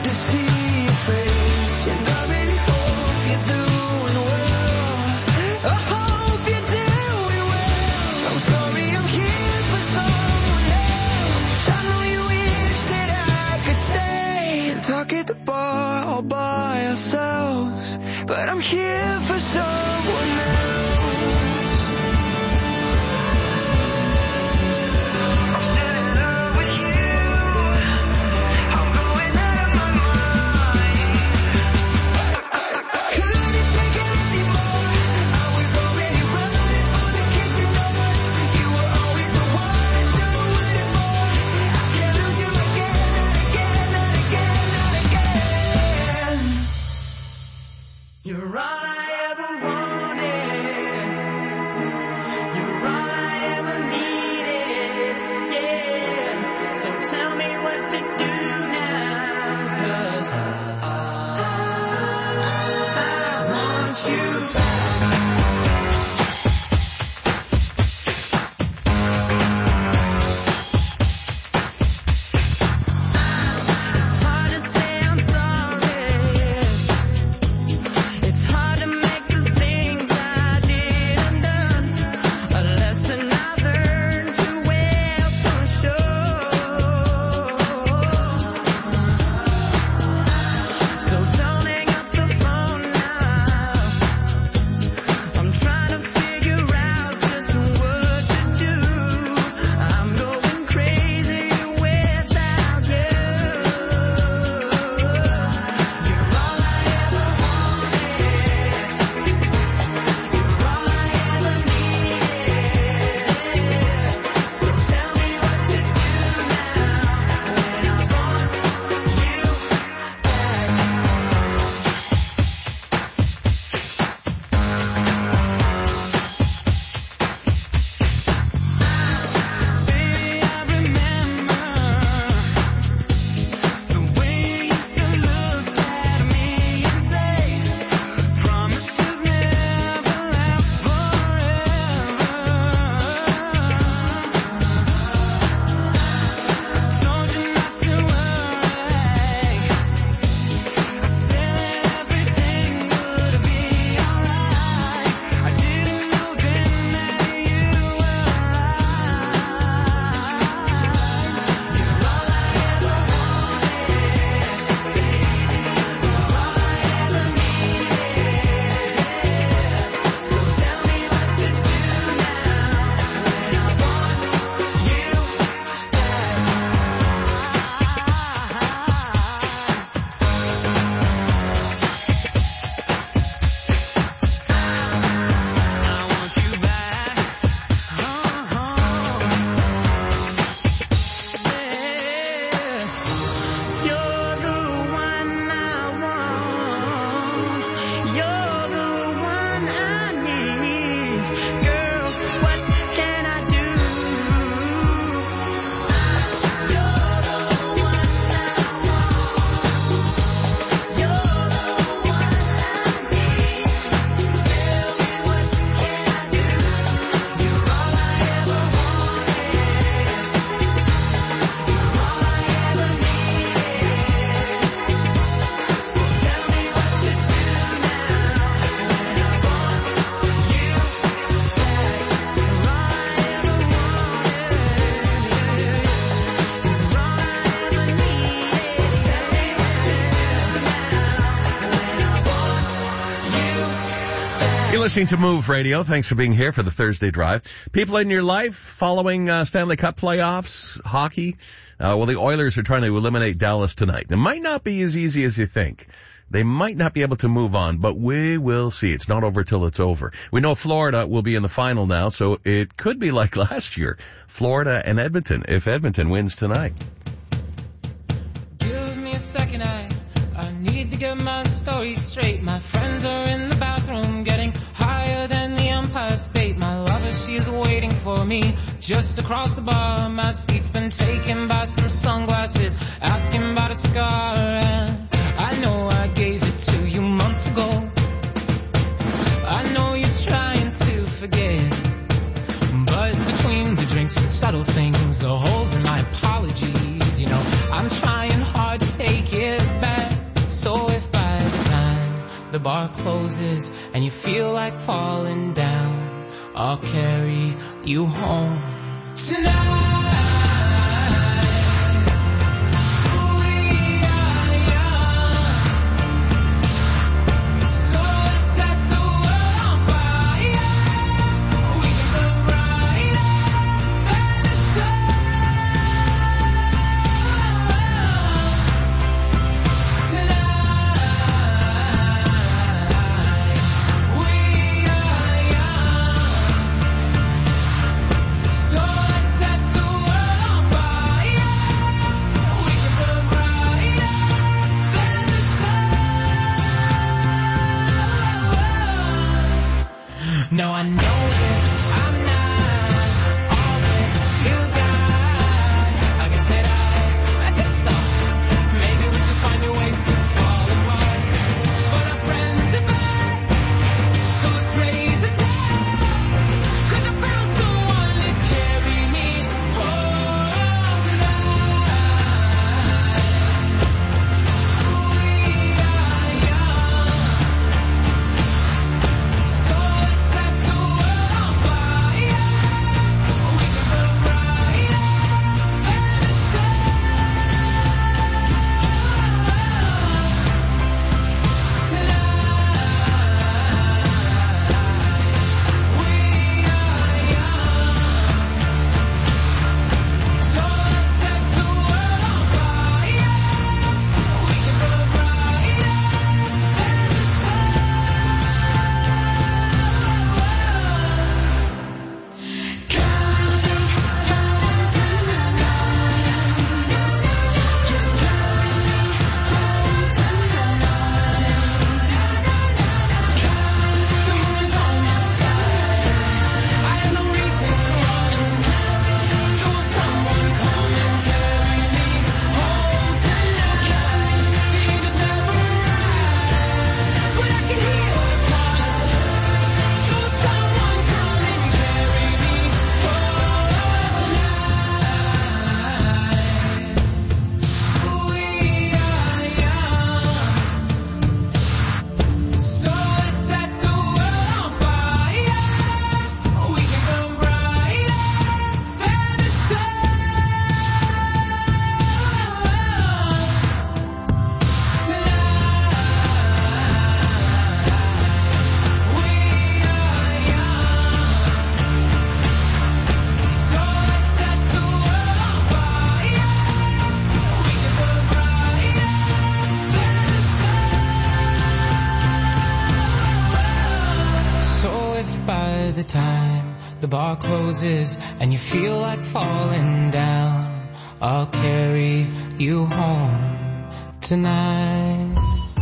to see your face, and I really hope you're doing well. I hope you're doing well. I'm sorry I'm here for someone else. I know you wish that I could stay and talk at the bar all by ourselves, but I'm here for someone else. You're all I ever wanted. You're all I ever needed. Yeah. So tell me what to do now, 'cause I want you back. Listening to Move Radio. Thanks for being here for the Thursday Drive. People in your life following Stanley Cup playoffs, hockey. Well, the Oilers are trying to eliminate Dallas tonight. It might not be as easy as you think. They might not be able to move on, but we will see. It's not over till it's over. We know Florida will be in the final now, so it could be like last year. Florida and Edmonton, if Edmonton wins tonight. Give me a second, I need to get my story straight. My friends are in the bathroom getting higher than the Empire State. My lover, she's waiting for me just across the bar. My seat's been taken by some sunglasses, asking about a scar. And I know I gave it to you months ago. I know you're trying to forget, but between the drinks and subtle things, the holes in my apologies, you know, I'm trying hard to take it back. the bar closes and you feel like falling down, I'll carry you home tonight. No, I know that I'm not all that you got. I guess that I just thought maybe we could find new ways to fall apart. But our friends are back, so let's raise a glass. 'Cause I found someone to carry me home tonight. We are young, so let's set the world on fire. We can burn bright and the sun. Tonight, we are young, so let's set the world on fire. We can burn bright and the sun. So if by the time the bar closes and you feel like falling down, I'll carry you home tonight.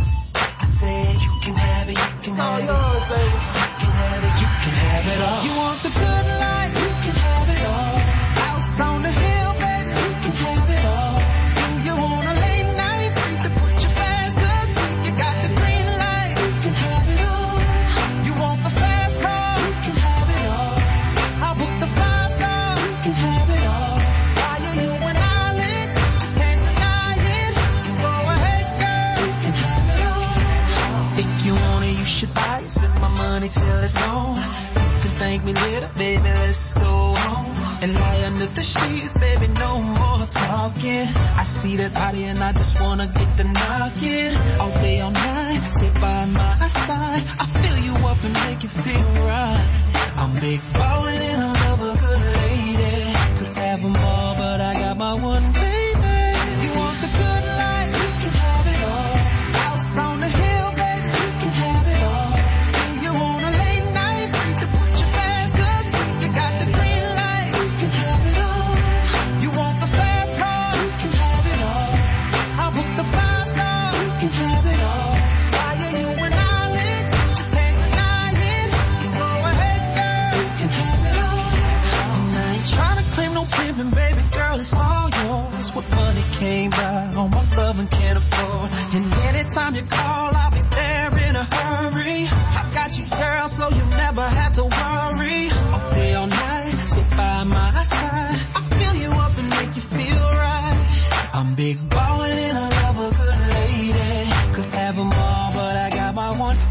I said you can have it, you can have it. Yours, baby. You can have it, you can have it all. You want the good life, you can have it all. House on the hill, baby, you can have it all. Do you want a late night to put you fast asleep? You got the green light, you can have it all. You want the fast car, you can have it all. I'll book the 5-star, you can have it all. Why are you an island? Just can't deny it. So go ahead, girl, you can have it all. If you want it, you should buy it. Spend my money till it's gone. You can thank me later, baby, let's go home. And lie under the sheets, baby, no more talking. I see that body and I just wanna get the knocking. All day, all night, stay by my side. I fill you up and make you feel right. I'm big ballin' and I love a good lady. Could have them all, but I got my one baby. You want the good life, you can have it all. House on the hill, baby, you can have it all. Do you want a late night to put you fast asleep? You got the green light, you can have it all. You want the fast car, you can have it all. I'll book the 5-star, you can have it all. Why are you an island? Just can't deny it. So go ahead, girl, you can have it all. And I ain't tryna claim no pimpin', baby girl, it's all yours. What money can't buy, all my love and can't afford. And anytime you call, I'll be there in a hurry. I got you, girl, so you never have to worry. All day, all night, stay by my side. I fill you up and make you feel right. I'm big ballin' and I love a good lady. Could have them all, but I got my one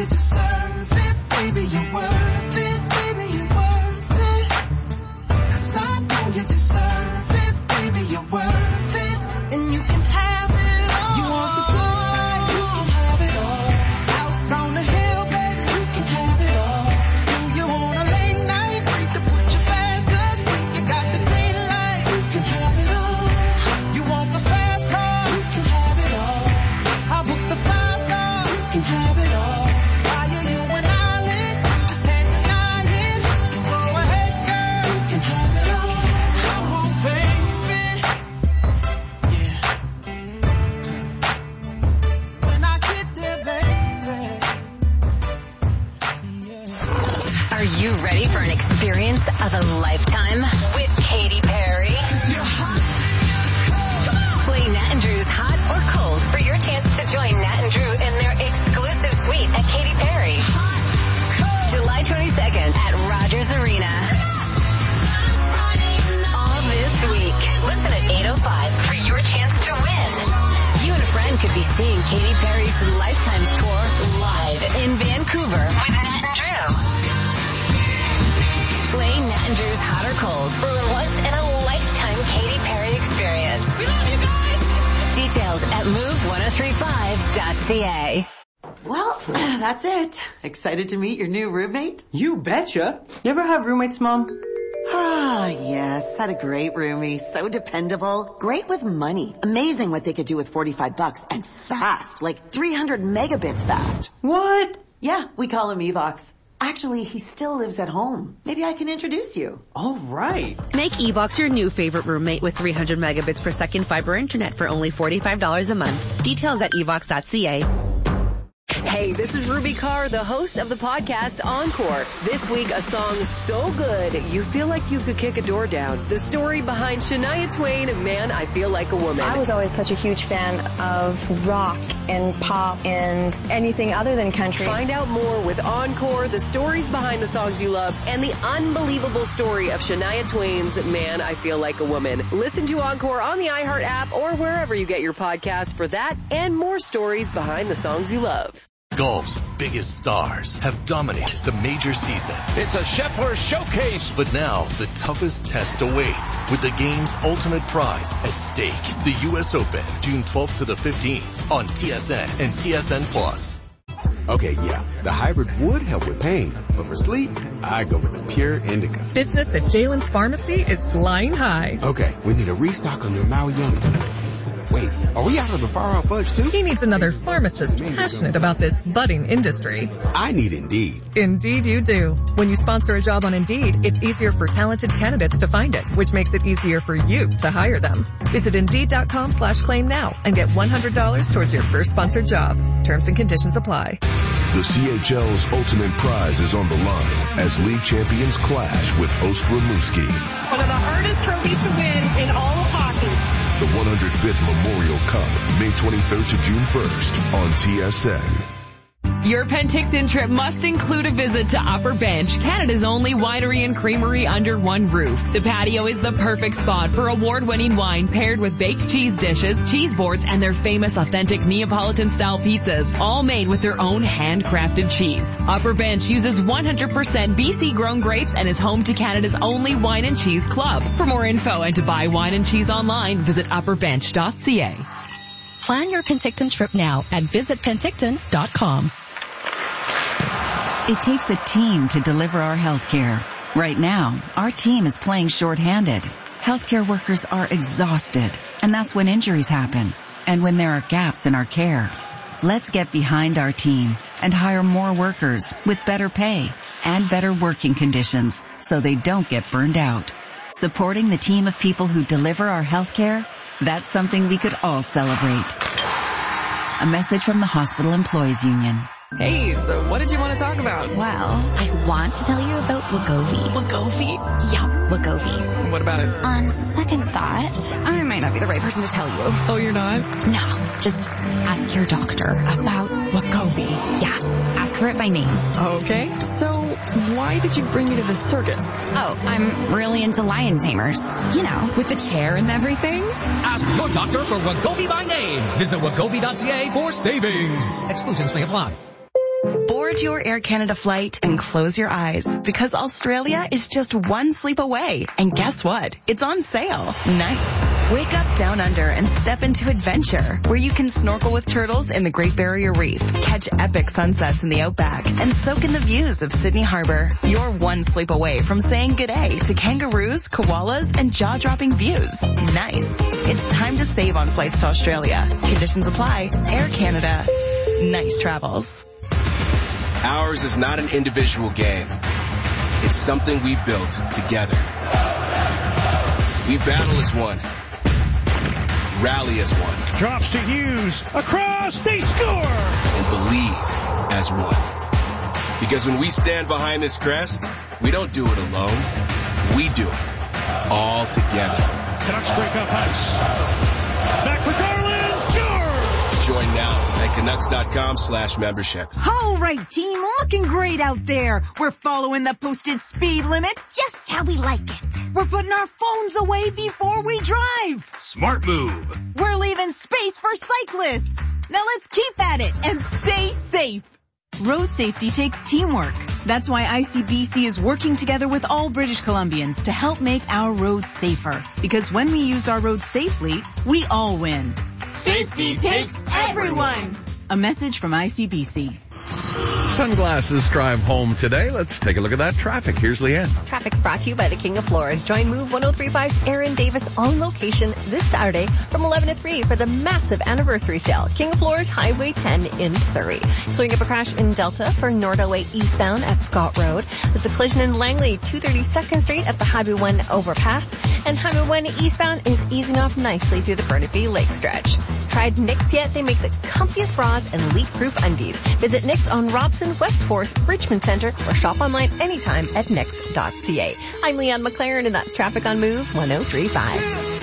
you deserve it, baby, you're worth it, baby, you're worth it. 'Cause I know you deserve it, baby, you're worth it. And you can have it all. You want the good life, you can have it all. House on the hill, baby, you can have it all. Do you want a late night break to put you fast asleep? You got the green light, you can have it all. You want the fast car, you can have it all. I'll book the 5-star, you can have it all. Buy you an island, you just can't deny it. So go ahead, girl, you can have it all. Come on, baby. Yeah. When I get there, baby. Yeah. Are you ready for an experience of a lifetime with Katy Perry? Play Nat and Drew's Hot or Cold for your chance to join Nat and Drew in their exclusive suite at Katy Perry. July 22nd at Rogers Arena. All this week. Listen at 8:05 for your chance to win. You and a friend could be seeing Katy Perry's Lifetimes Tour live in Vancouver with Nat and Drew. Play Nat and Drew's Hot or Cold for a once-in-a-lifetime Katy Perry experience. We love you guys! Details at move1035.ca. Well, that's it. Excited to meet your new roommate? You betcha. You ever have roommates, Mom? Ah, yes. Had a great roomie. So dependable. Great with money. Amazing what they could do with $45 and fast. Like 300 megabits fast. What? Yeah, we call him Evox. Actually, he still lives at home. Maybe I can introduce you. All right. Make Evox your new favorite roommate with 300 megabits per second fiber internet for only $45 a month. Details at evox.ca. Hey, this is Ruby Carr, the host of the podcast Encore. This week, a song so good, you feel like you could kick a door down. The story behind Shania Twain, Man, I Feel Like a Woman. I was always such a huge fan of rock and pop and anything other than country. Find out more with Encore, the stories behind the songs you love, and the unbelievable story of Shania Twain's Man, I Feel Like a Woman. Listen to Encore on the iHeart app or wherever you get your podcasts for that and more stories behind the songs you love. Golf's biggest stars have dominated the major season. It's a Scheffler showcase. But now the toughest test awaits with the game's ultimate prize at stake. The U.S. Open, June 12th to the 15th on TSN and TSN Plus. Okay, yeah, the hybrid would help with pain, but for sleep, I go with the Pure Indica. Business at Jalen's Pharmacy is flying high. Okay, we need a restock on your Maui Yummy. Wait, are we out of the far-out fudge too? He needs another pharmacist passionate about this budding industry. I need Indeed. Indeed you do. When you sponsor a job on Indeed, it's easier for talented candidates to find it, which makes it easier for you to hire them. Visit Indeed.com/claim now and get $100 towards your first sponsored job. Terms and conditions apply. The CHL's ultimate prize is on the line as league champions clash with host Rimouski. One of the hardest trophies to win in all of hockey. The 105th Memorial Cup, May 23rd to June 1st on TSN. Your Penticton trip must include a visit to Upper Bench, Canada's only winery and creamery under one roof. The patio is the perfect spot for award-winning wine paired with baked cheese dishes, cheese boards, and their famous authentic Neapolitan-style pizzas, all made with their own handcrafted cheese. Upper Bench uses 100% BC-grown grapes and is home to Canada's only wine and cheese club. For more info and to buy wine and cheese online, visit upperbench.ca. Plan your Penticton trip now at visitpenticton.com. It takes a team to deliver our healthcare. Right now, our team is playing shorthanded. Healthcare workers are exhausted, and that's when injuries happen, and when there are gaps in our care. Let's get behind our team and hire more workers with better pay and better working conditions so they don't get burned out. Supporting the team of people who deliver our healthcare, that's something we could all celebrate. A message from the Hospital Employees Union. Hey, so what did you want to talk about? Well, I want to tell you about Wegovy. Wegovy? Yeah, Wegovy. What about it? On second thought, I might not be the right person to tell you. Oh, you're not? No, just ask your doctor about Wegovy. Yeah, ask her it by name. Okay, so why did you bring me to the circus? Oh, I'm really into lion tamers. You know, with the chair and everything. Ask your doctor for Wegovy by name. Visit Wegovy.ca for savings. Exclusions may apply. Bored Board your Air Canada flight and close your eyes because Australia is just one sleep away. And guess what? It's on sale. Nice. Wake up down under and step into adventure where you can snorkel with turtles in the Great Barrier Reef, catch epic sunsets in the Outback, and soak in the views of Sydney Harbor. You're one sleep away from saying g'day to kangaroos, koalas, and jaw-dropping views. Nice. It's time to save on flights to Australia. Conditions apply. Air Canada. Nice travels. Ours is not an individual game. It's something we've built together. We battle as one. Rally as one. Drops to Hughes. Across, they score! And believe as one. Because when we stand behind this crest, we don't do it alone. We do it all together. Canucks break up ice. Back for Garland. Sure! Join now at Canucks.com/membership. All right, team, looking great out there. We're following the posted speed limit just how we like it. We're putting our phones away before we drive. Smart move. We're leaving space for cyclists. Now let's keep at it and stay safe. Road safety takes teamwork. That's why ICBC is working together with all British Columbians to help make our roads safer. Because when we use our roads safely, we all win. Safety takes everyone. A message from ICBC. Sunglasses drive home today. Let's take a look at that traffic. Here's Leanne. Traffic's brought to you by the King of Floors. Join Move 103.5's Aaron Davis on location this Saturday from 11 to 3 for the massive anniversary sale. King of Floors, Highway 10 in Surrey. Clearing up a crash in Delta for Nordaway eastbound at Scott Road. There's a collision in Langley, 232nd Street at the Highway 1 overpass. And Highway 1 eastbound is easing off nicely through the Burnaby Lake stretch. Tried Knix yet? They make the comfiest bras and leak-proof undies. Visit Knix on Robson, West 4th, Richmond Center, or shop online anytime at knix.ca. I'm Leanne McLaren, and that's traffic on Move 103.5.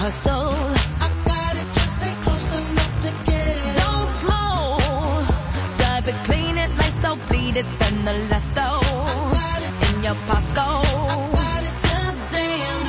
our soul. I got it, just stay close enough to get it. Don't slow. Drive it, clean it, lights so bleed it, spend the last though. In your pocket. I got it, just dance.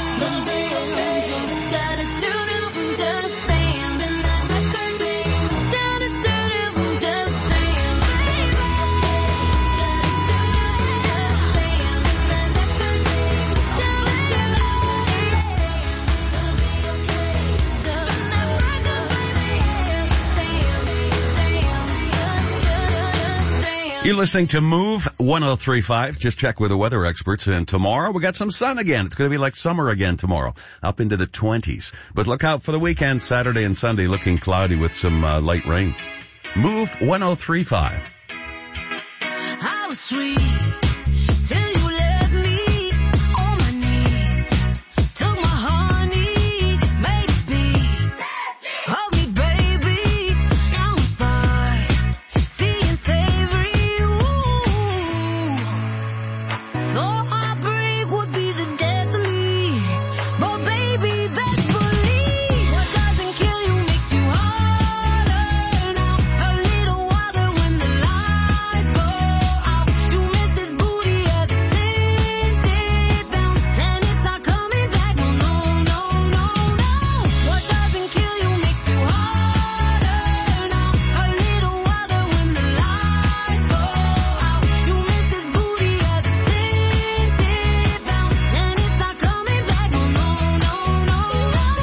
You're listening to Move 103.5. Just check with the weather experts. And tomorrow we got some sun again. It's going to be like summer again tomorrow, up into the 20s. But look out for the weekend, Saturday and Sunday, looking cloudy with some light rain. Move 103.5. I was sweet till you left me on my knees. Took my honey, made it beat. Hold me, baby, now I'm fine. Seeing savory, ooh. So heartbreak would be the death of me. But baby, best believe what doesn't kill you makes you harder. Now a little water when the lights go out. You miss this booty ever since it bounced, and it's not coming back. No, no, no, no, no. What doesn't kill you makes you harder. Now a little water when the lights go out. You miss this booty ever since it bounced, and it's not coming back. No, no, no, no, no.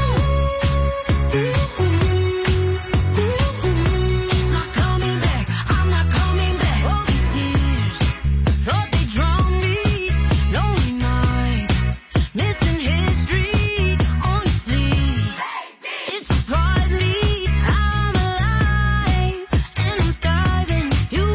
It's not coming back. I'm not coming back. All these years thought they drowned me. Lonely nights, missing history. Honestly, it surprised me how I'm alive and I'm thriving. You,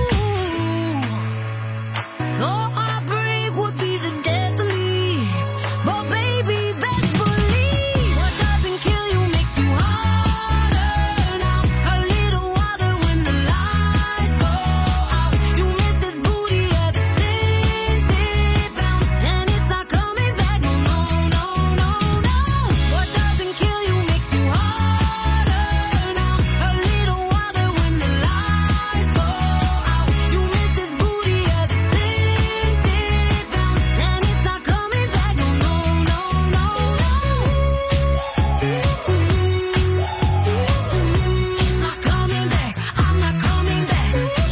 so heartbreak would be the death of me. But baby, best believe what doesn't kill you makes you harder. Now a little water when the lights go out. You miss this booty ever since it bounced, and it's not coming back. No, no, no, no, no. What doesn't kill you makes you harder. Now a little water when the lights go out. You miss this booty ever since it bounced, and it's not coming back. No, no, no, no, no. It's not coming back. I'm not coming back.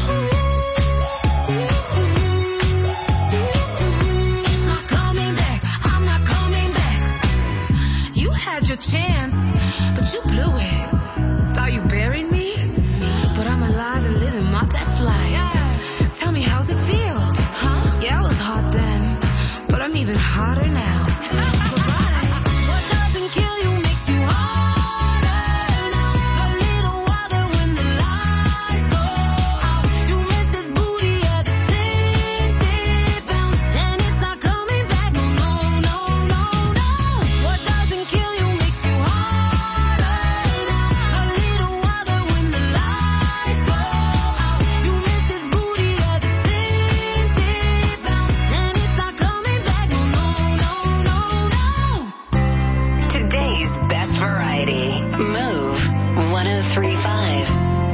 It's not coming back. I'm not coming back. You had your chance, but you blew it. Thought you buried me, but I'm alive and living my best life. Tell me, how's it feel? Huh? Yeah, I was hot then, but I'm even hotter now. What doesn't kill you makes you harder. Now a little water when the lights go out. You miss this booty ever since it bounced, and it's not coming back. No, no, no, no, no. What doesn't kill you makes you harder. Now a little water when the lights go out. You miss this booty ever since it bounced, and it's not coming back. No, no, no, no, no. Today's best variety. Move 103.5.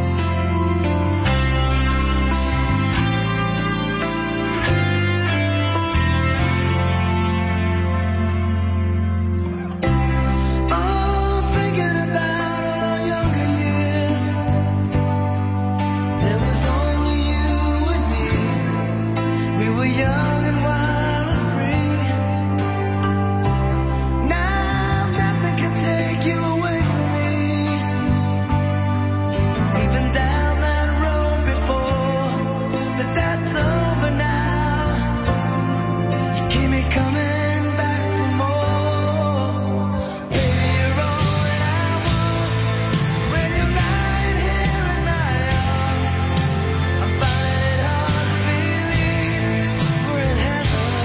Oh, thinking about our younger years. There was only you and me. We were young and wild and free. Now nothing can take you away from me. We've been down that road before, but that's over now. You keep me coming back for more. Baby, you're all that I want. When you're lying here in my arms, I find it hard to believe we're in heaven.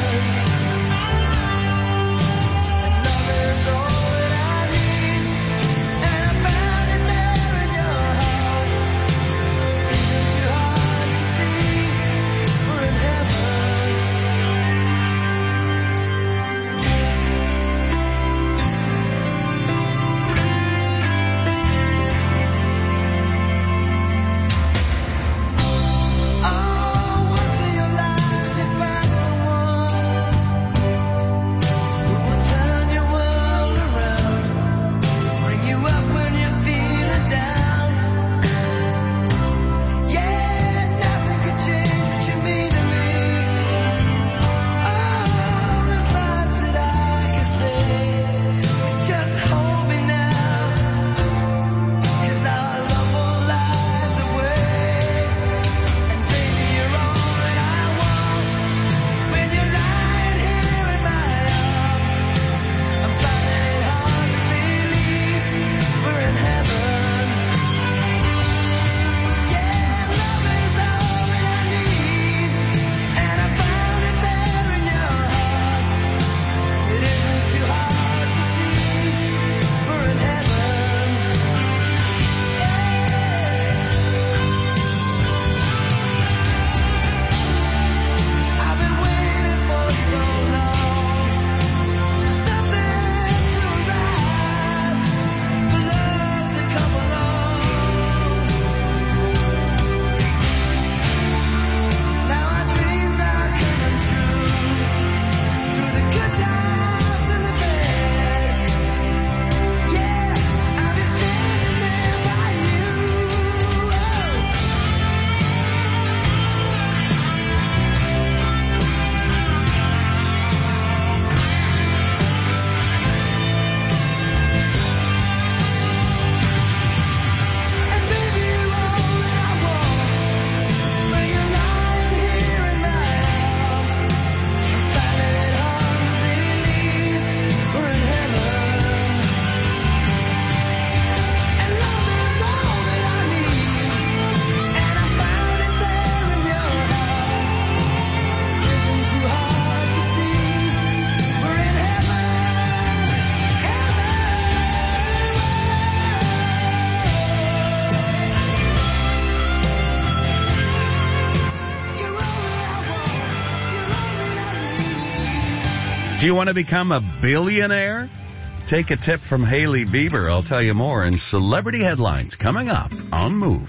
Do you want to become a billionaire? Take a tip from Hailey Bieber. I'll tell you more in Celebrity Headlines coming up on Move.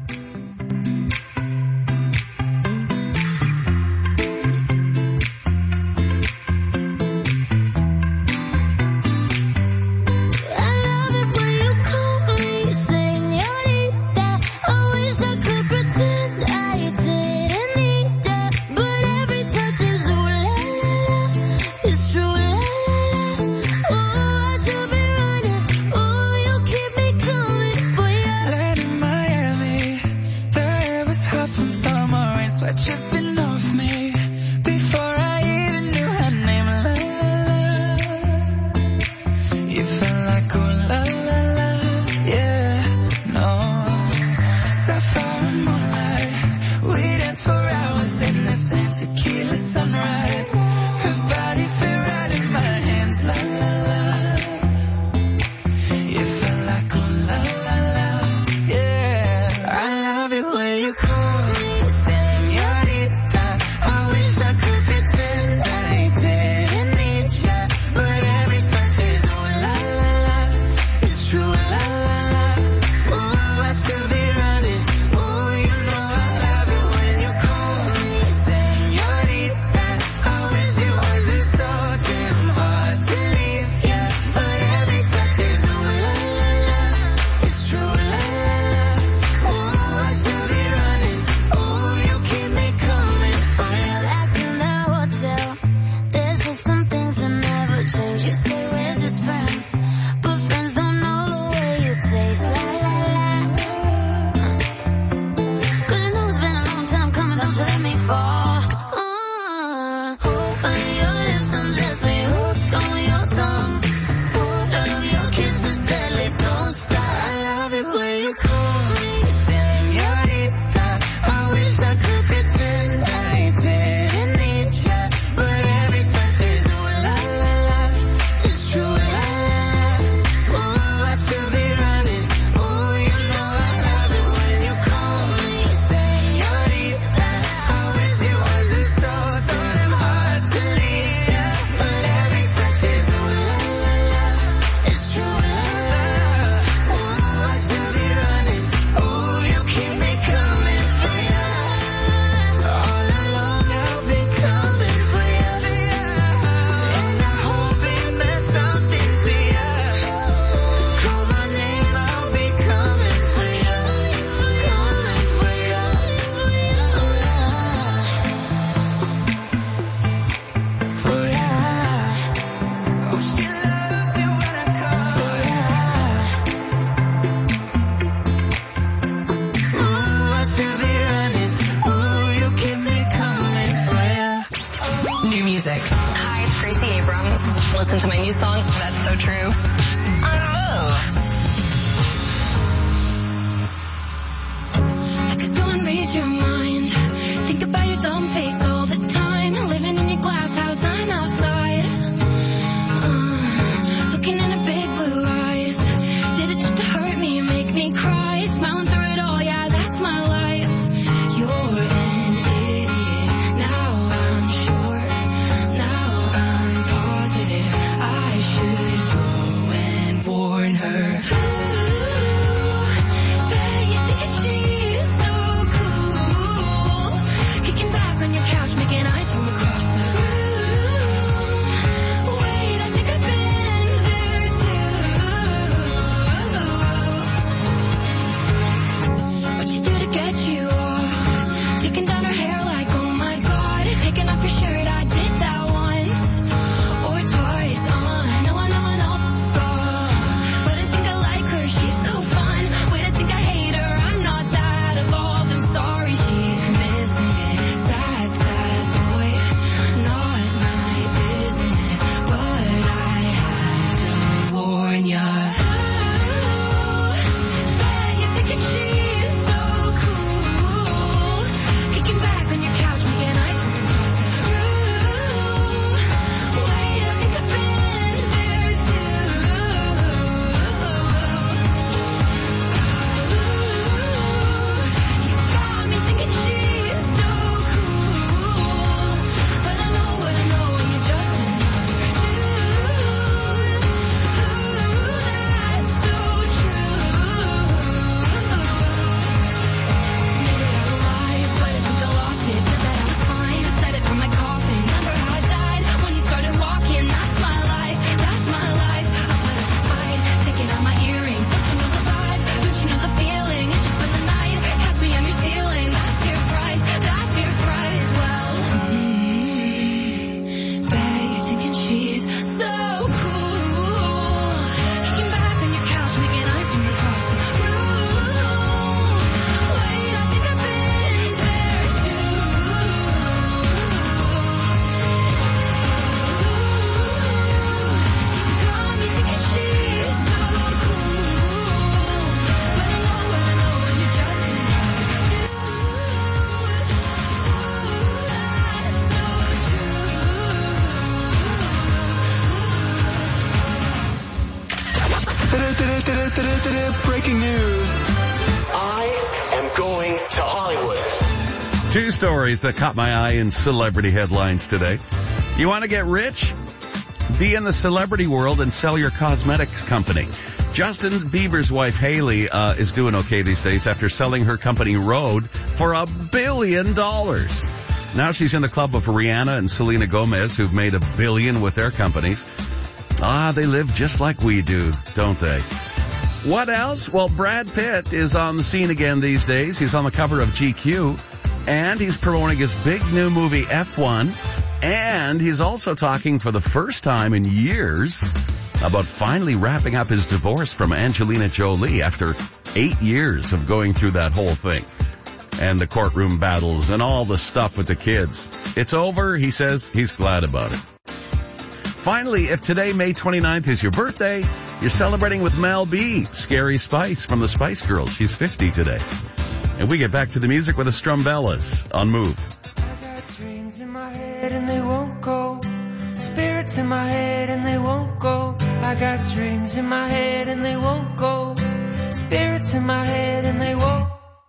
Listen to my new song, That's So True. I could go and read your mind. Think about your dumb face all the time. Living in your glass house, I'm outside. Looking in her big blue eyes. Did it just to hurt me, make me cry. Smiling through it all, yeah, that's my life. You're an idiot. Now I'm sure. Now I'm positive. I should go and warn her. Breaking news. I am going to Hollywood. Two stories that caught my eye in celebrity headlines today. You want to get rich? Be in the celebrity world and sell your cosmetics company. Justin Bieber's wife, Hailey, is doing okay these days after selling her company, Rhode, for $1 billion. Now she's in the club of Rihanna and Selena Gomez, who've made $1 billion with their companies. They live just like we do, don't they? What else? Well, Brad Pitt is on the scene again these days. He's on the cover of GQ, and he's promoting his big new movie, F1, and he's also talking for the first time in years about finally wrapping up his divorce from Angelina Jolie after 8 years of going through that whole thing and the courtroom battles and all the stuff with the kids. It's over, he says. He's glad about it. Finally, if today, May 29th, is your birthday, you're celebrating with Mel B, Scary Spice from the Spice Girls. She's 50 today. And we get back to the music with the Strumbellas on Move. I got dreams in my head and they won't go. Spirits in my head and they won't go. I got dreams in my head and they won't go. Spirits in my head and they won't.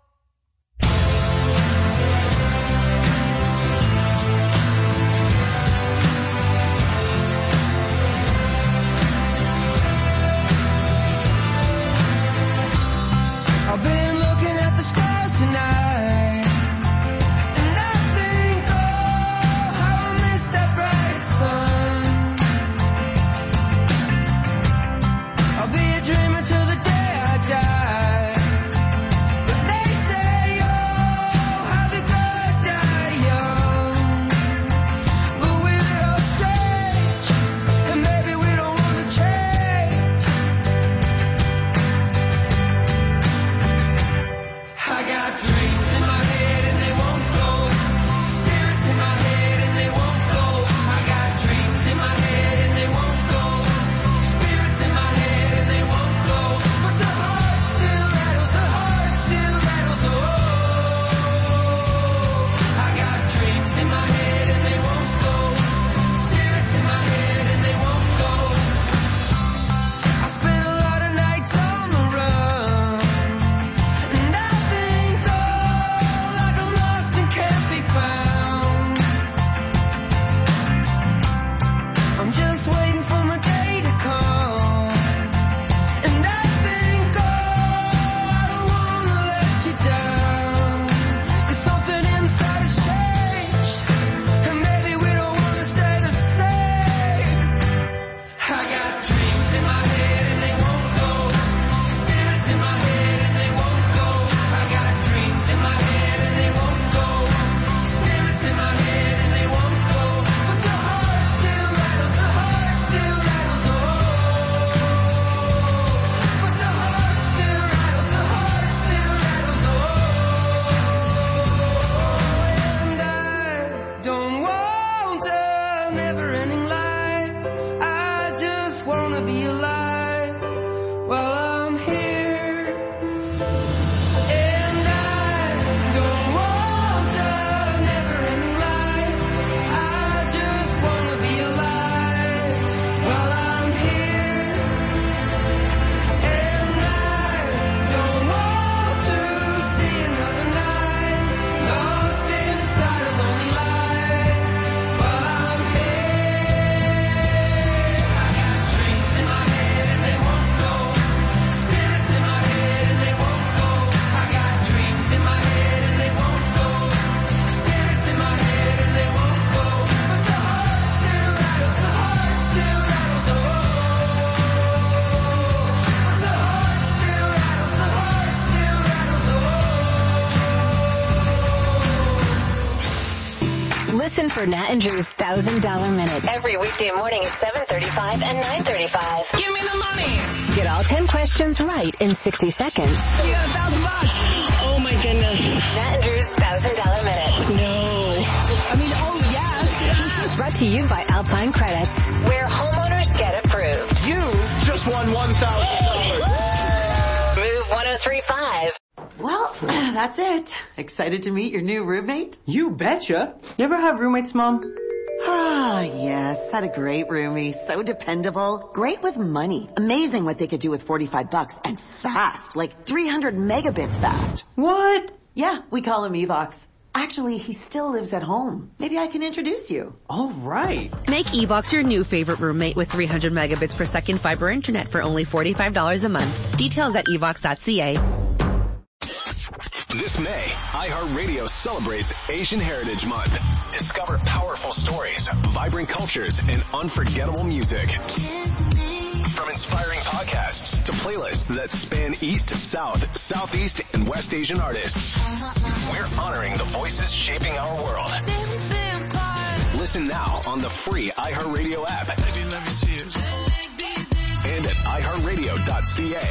I've been looking at the stars tonight, and I think, oh, how I miss that bright sun. I'll be a dreamer till the day I die, but they say, oh, how the good die young. But we look strange, and maybe we don't want to change. I got dreams in my head and they won't go. Spirits in my head and they won't go. I got dreams in my head and they won't go. Spirits in my head and they won't go. But the heart still rattles, the heart still rattles. Oh, I got dreams in my head and they won't go. Spirits in my head and they won't go. I spent a lot of nights on the run, and I think, oh, like I'm lost and can't be found. I'm just waiting for my day to come, and I think, oh, I don't wanna let you down, 'cause something inside has changed, and maybe we don't wanna stay the same. I got dreams in my head and they won't go. Spirits in my head and they won't go. I got dreams in my head and they won't go. Spirits in my head and they won't go. But the heart still rattles, the heart still rattles. Oh, but the heart still rattles, the heart still rattles. Oh, and I don't want a never-ending life. I just wanna be alive while I'm here. And I don't want a never-ending life. I just wanna be alive while I'm here. And I don't want to see another night lost inside a lonely life while I'm here. I got dreams in my head and they won't go. Spirits in my head and they won't go. I got dreams in my head and they won't go. Spirits in my head and they won't go. But the heart still rattles, the heart still rattles. Oh, but the heart still rattles, the heart still rattles. Oh. Listen for Nat and Drew's $1,000 Minute every weekday morning at 7:35 and 9:35. Give me the money. Get all 10 questions right in 60 seconds. You got $1,000. Oh my goodness. Nat and Drew's $1,000 Minute. No. I mean, oh yes. Brought to you by Alpine Credits, where homeowners get approved. You just won $1,000. Move 103.5. Well, that's it. Excited to meet your new roommate? You betcha. You ever have roommates, Mom? Ah, yes. Had a great roomie. So dependable. Great with money. Amazing what they could do with $45 and fast. Like 300 megabits fast. What? Yeah, we call him Evox. Actually, he still lives at home. Maybe I can introduce you. All right. Make Evox your new favorite roommate with 300 megabits per second fiber internet for only $45 a month. Details at evox.ca. This May, iHeartRadio celebrates Asian Heritage Month. Discover powerful stories, vibrant cultures, and unforgettable music. From inspiring podcasts to playlists that span East, South, Southeast, and West Asian artists, we're honoring the voices shaping our world. Listen now on the free iHeartRadio app and at iHeartRadio.ca.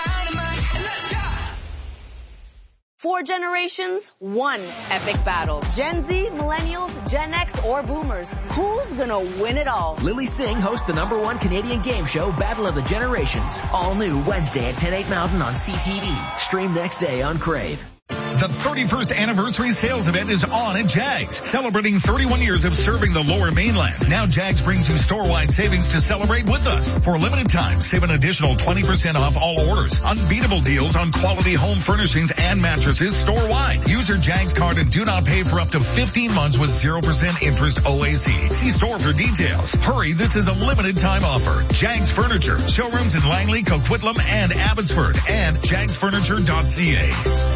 4 generations, 1 epic battle. Gen Z, millennials, Gen X, or boomers. Who's gonna win it all? Lily Singh hosts the #1 Canadian game show, Battle of the Generations. All new Wednesday at 10, 8 Mountain on CTV. Stream next day on Crave. The 31st anniversary sales event is on at Jags, celebrating 31 years of serving the Lower Mainland. Now Jags brings you store-wide savings to celebrate with us. For a limited time, save an additional 20% off all orders. Unbeatable deals on quality home furnishings and mattresses store-wide. Use your Jags card and do not pay for up to 15 months with 0% interest OAC. See store for details. Hurry, this is a limited time offer. Jags Furniture, showrooms in Langley, Coquitlam, and Abbotsford, and jagsfurniture.ca.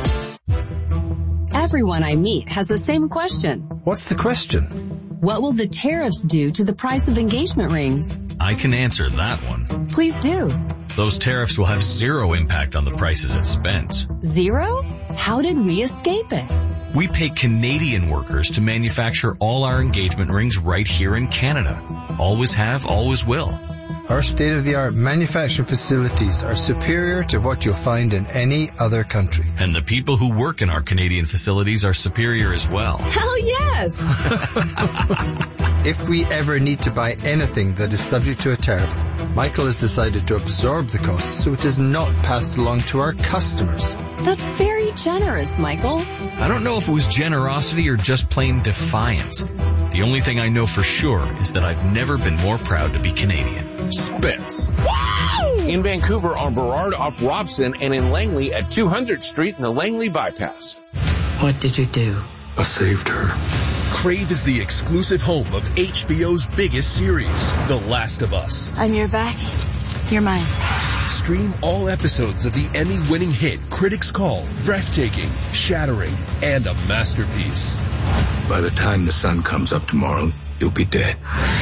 Everyone I meet has the same question. What's the question? What will the tariffs do to the price of engagement rings? I can answer that one. Please do. Those tariffs will have zero impact on the prices at Spence. Zero? How did we escape it? We pay Canadian workers to manufacture all our engagement rings right here in Canada. Always have, always will. Our state-of-the-art manufacturing facilities are superior to what you'll find in any other country. And the people who work in our Canadian facilities are superior as well. Hell yes! If we ever need to buy anything that is subject to a tariff, Michael has decided to absorb the cost so it is not passed along to our customers. That's very generous, Michael. I don't know if it was generosity or just plain defiance. The only thing I know for sure is that I've never been more proud to be Canadian. Spence. Wow! In Vancouver on Burrard off Robson and in Langley at 200th Street in the Langley Bypass. What did you do? I saved her. Crave is the exclusive home of HBO's biggest series, The Last of Us. I'm your back. You're mine. Stream all episodes of the Emmy-winning hit critics call breathtaking, shattering, and a masterpiece. By the time the sun comes up tomorrow, you'll be dead.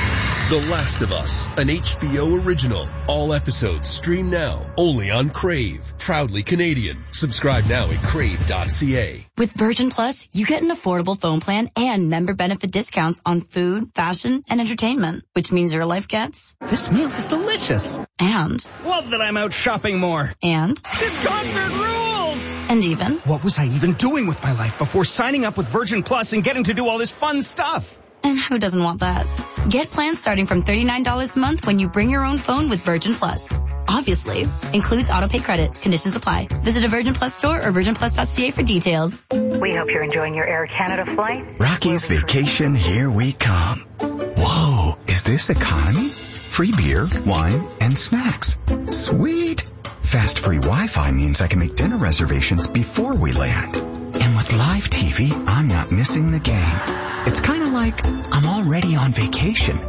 The Last of Us, an HBO original. All episodes stream now, only on Crave. Proudly Canadian. Subscribe now at crave.ca. With Virgin Plus, you get an affordable phone plan and member benefit discounts on food, fashion, and entertainment, which means your life gets... This meal is delicious. And... Love that I'm out shopping more. And... This concert rules! And even... What was I even doing with my life before signing up with Virgin Plus and getting to do all this fun stuff? And who doesn't want that? Get plans starting from $39 a month when you bring your own phone with Virgin Plus. Obviously, includes autopay credit. Conditions apply. Visit a Virgin Plus store or virginplus.ca for details. We hope you're enjoying your Air Canada flight. Rocky's Vacation, here we come. Whoa, is this economy? Free beer, wine, and snacks. Sweet. Fast free Wi-Fi means I can make dinner reservations before we land. And with live TV, I'm not missing the game. It's kind of like I'm already on vacation.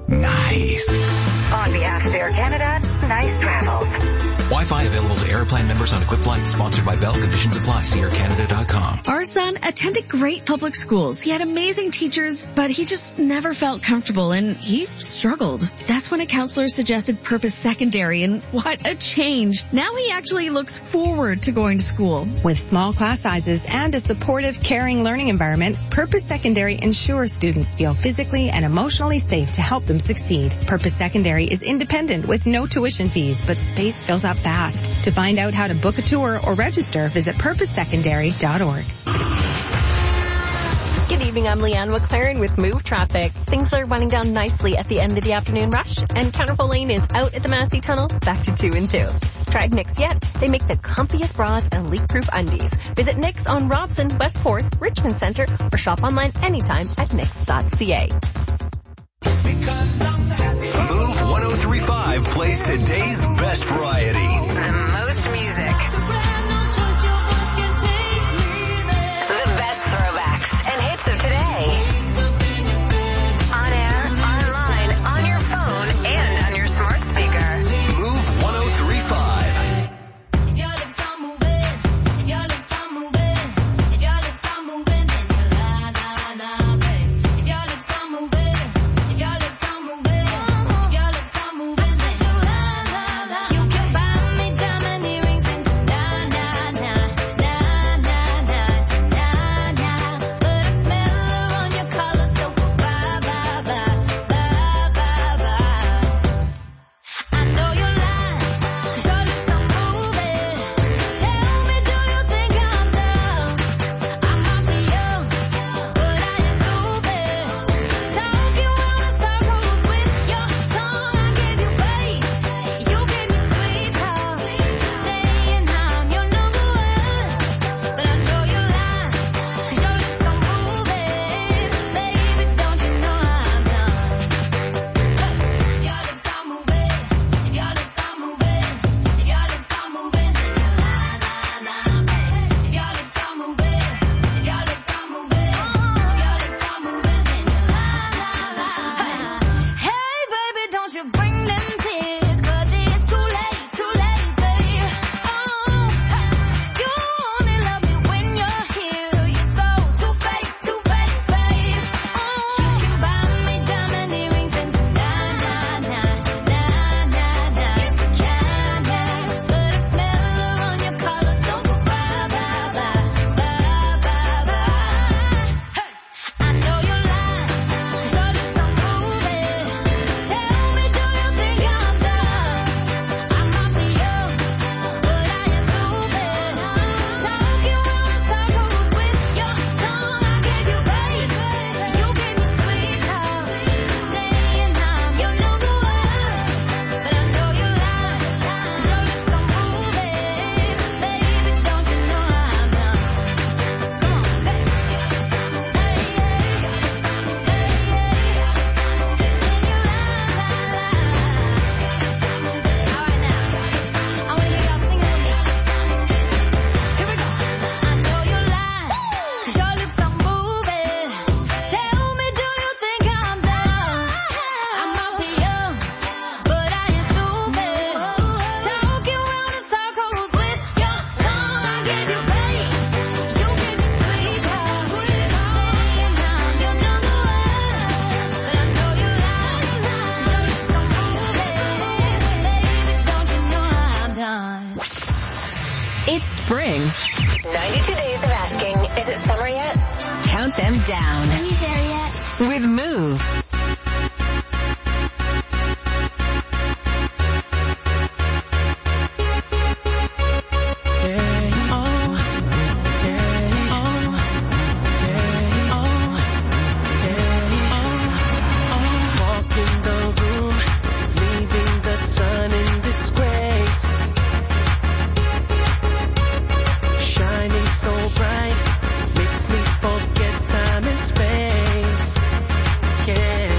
Nice. On behalf of Air Canada, nice travels. Wi-Fi available to Airplan members on equipped flights. Sponsored by Bell. Conditions apply. See aircanada.com. Our son attended great public schools. He had amazing teachers, but he just never felt comfortable and he struggled. That's when a counselor suggested Purpose Secondary, and what a change. Now he actually looks forward to going to school. With small class sizes and a supportive, caring learning environment, Purpose Secondary ensures students feel physically and emotionally safe to help them succeed. Purpose Secondary is independent with no tuition fees, but space fills up fast. To find out how to book a tour or register, visit purposesecondary.org. Good evening, I'm Leanne McLaren with Move Traffic. Things are winding down nicely at the end of the afternoon rush, and Counterful Lane is out at the Massey Tunnel, back to 2 and 2. Tried Knix yet? They make the comfiest bras and leak-proof undies. Visit Knix on Robson, Westport, Richmond Center, or shop online anytime at knix.ca. Move 103.5 plays today's best variety. The most music. The best throwbacks and hits of today. On air, online, on your phone, and on your smart speaker. Move 103.5. It's spring. 92 days of asking, is it summer yet? Count them down. Are you there yet? With Move. Makes me forget time and space. Yeah.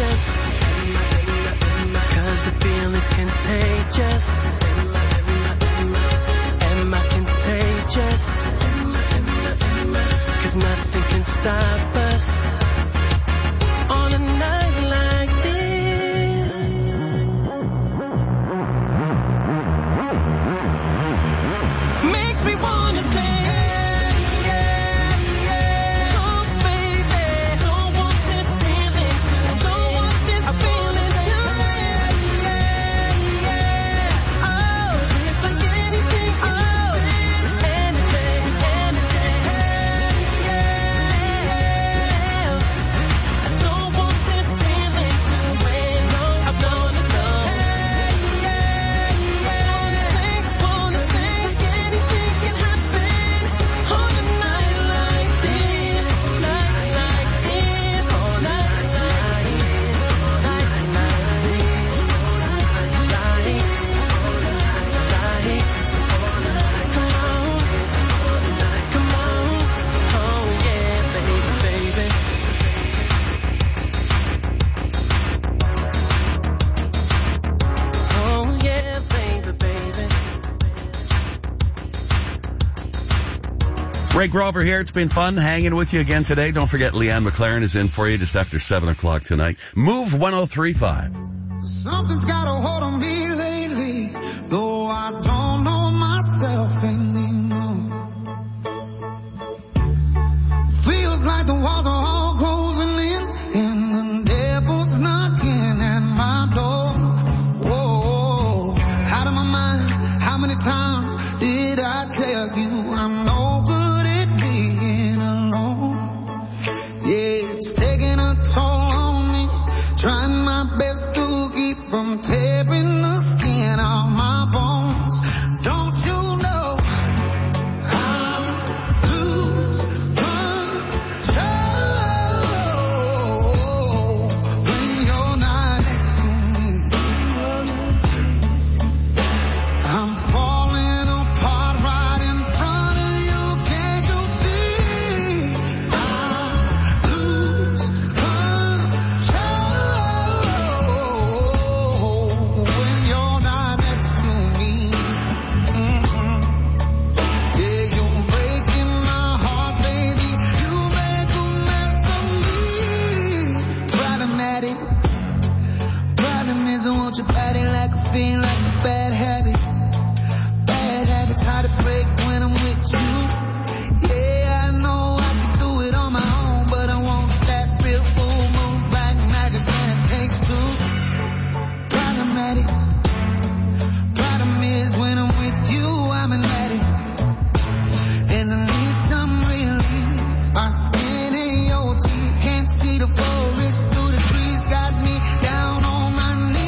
contagious. 'Cause the feeling's contagious. Am I contagious? 'Cause nothing can stop us on a night like this. Makes me wanna say Ray Grover here. It's been fun hanging with you again today. Don't forget Leanne McLaren is in for you just after 7 o'clock tonight. Move 103.5. Something's got a hold on me lately, though I don't know myself anymore. Feels like the walls are all closing in and the devil's knocking at my door. Whoa, out of my mind, how many times did I tell you I'm no good? It's taking a toll on me, trying my best to keep from tearing the skin off my bones. Don't you know I'm losing control when you're not next to me? I'm falling apart right in front of you, can't you see? Your body like a fiend, like a bad habit. Bad habits hard to break when I'm with you. Yeah, I know I can do it on my own, but I want that real full moon black magic when it takes two. Problematic. Problem is when I'm with you, I'm an addict. And I need some relief. My skin and your teeth can't see the forest through the trees. Got me down on my knees.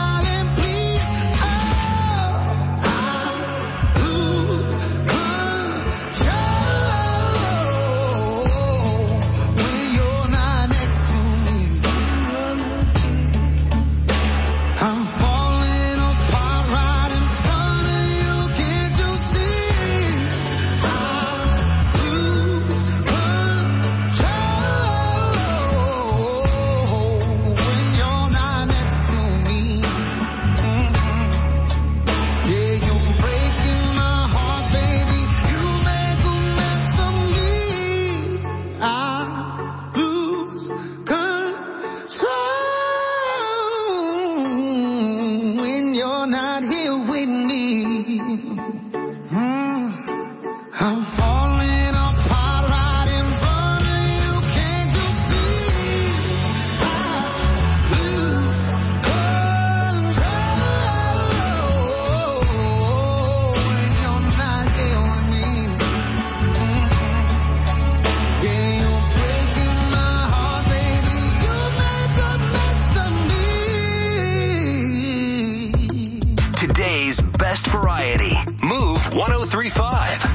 Today's best variety. Move 103.5.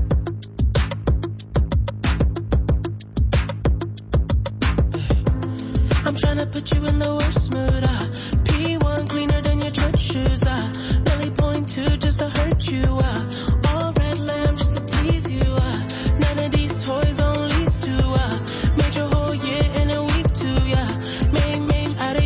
I'm trying to put you in the worst mood. P1 cleaner than your church shoes. Really point to just to hurt you. All red lamb just to tease you. None of these toys on lease to. Made your whole year in a week too. Main out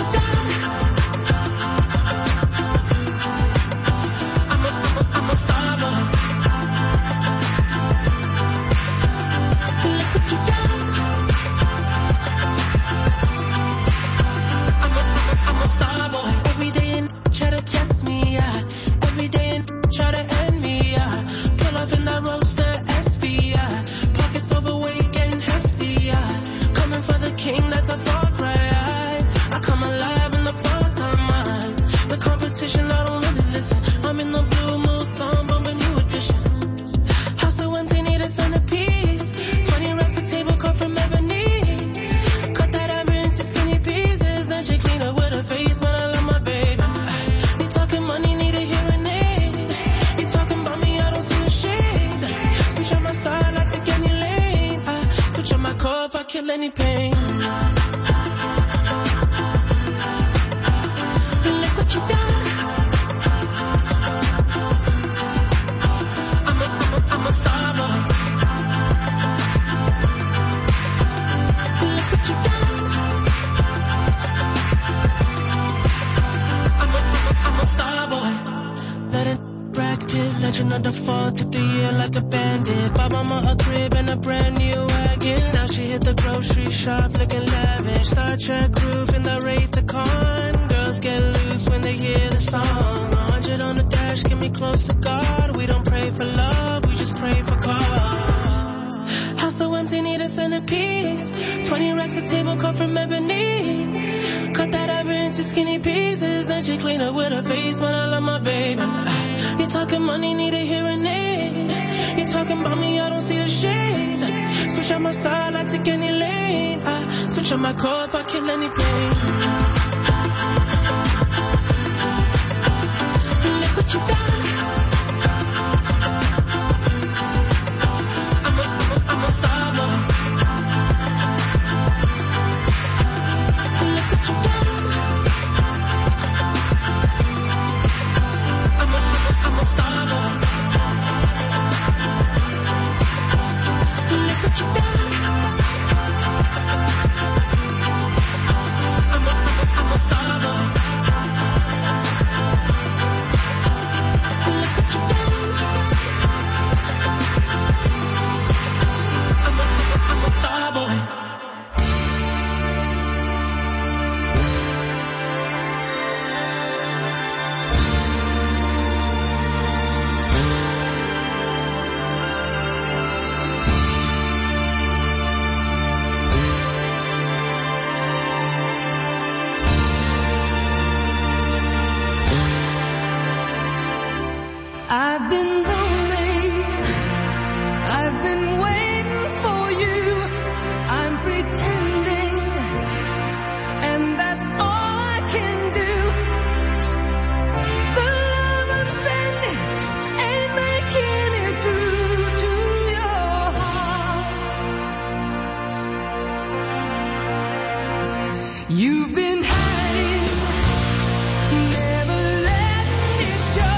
you down. I'm a star boy. Look what you done. I'm a star boy. Every day and try to test me, yeah. Every day and try to end me, yeah. Pull off in that roadster SV, yeah. Pockets overweight, getting hefty, yeah. Coming for the king, that's a far cry. I come alive in the fall time. The competition, I don't really listen. I'm in the blue mood, song, bumping new edition. House so empty, need a centerpiece. 20 racks a table cut from ebony. Cut that amber into skinny pieces. Then she clean up with her face, but I love my baby. You talking money, need a hearing aid. You talking about me, I don't see a shade. Switch on my side, I take any lane. Switch on my car if I kill any pain. Look what you done. I'm a star boy. Look what you done. I'm a star boy. Let it bracket, legend of the fall. Took the year like a bandit. Bought mama a crib and a brand new wagon. Now she hit the grocery shop looking lavish. Star Trek roof in the Wraith the Con. Girls get loose when they hear the song. 100 on the dash, get me close to God. We don't pray for love, we just pray for cause. House so empty, need a centerpiece. 20 racks a table cut from ebony. Cut that ever into skinny pieces. Then she clean up with her face, but I love my baby. You talking money, need a hearing aid. You talking about me, I don't see a shade. Switch on my side, I take any lane. Switch on my car if I kill any pain. Look what you done. I'm a star boy. Look what you done. I'm a star boy. Look what you done. I'm a star boy. Look what you done. I'm a star boy. I've been lonely, I've been waiting for you, I'm pretending, and that's all I can do. The love I'm spending ain't making it through to your heart. You've been hiding, never letting it show.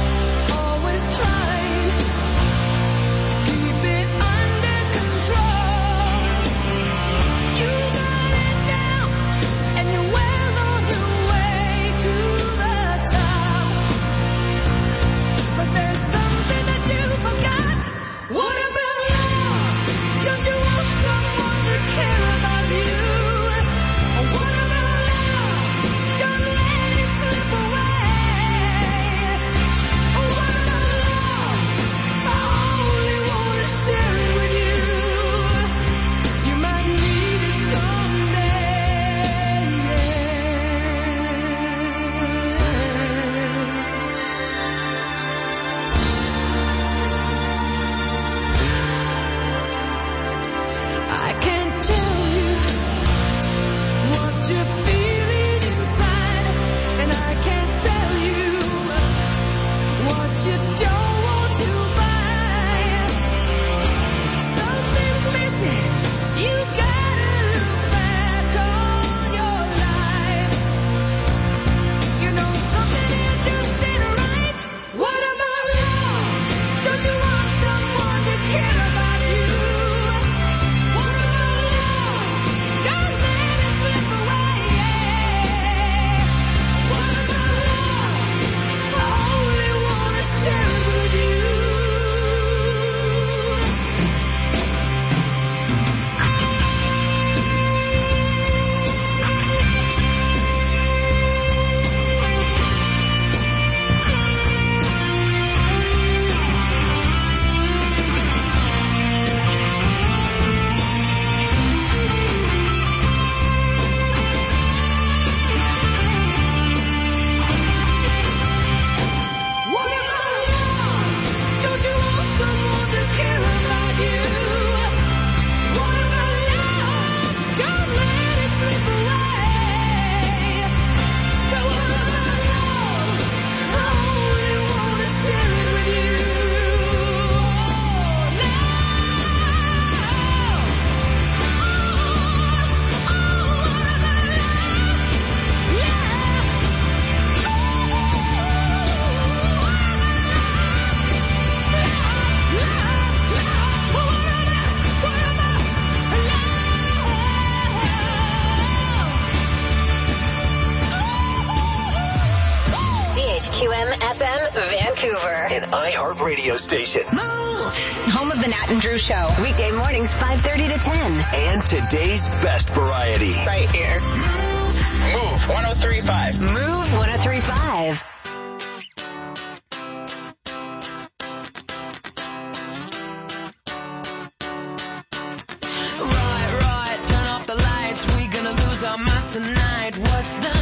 Trying to keep it under control. You got it down, and you're well on your way to the top. But there's something that you forgot. What about love? Don't you want someone to care about you? Or what about love? QM-FM Vancouver. An iHeartRadio station. Move! Home of the Nat and Drew Show. Weekday mornings 5:30 to 10. And today's best variety. Right here. Move 103.5. Move 103.5. Right, turn off the lights. We're gonna lose our minds tonight. What's the